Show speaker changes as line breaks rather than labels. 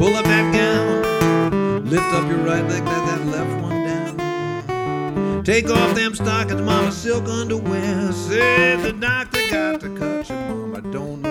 Pull up that gown, lift up your right leg, let that left one down. Take off them stockings, mama, silk underwear. Said the doctor got to cut you, mom, I don't know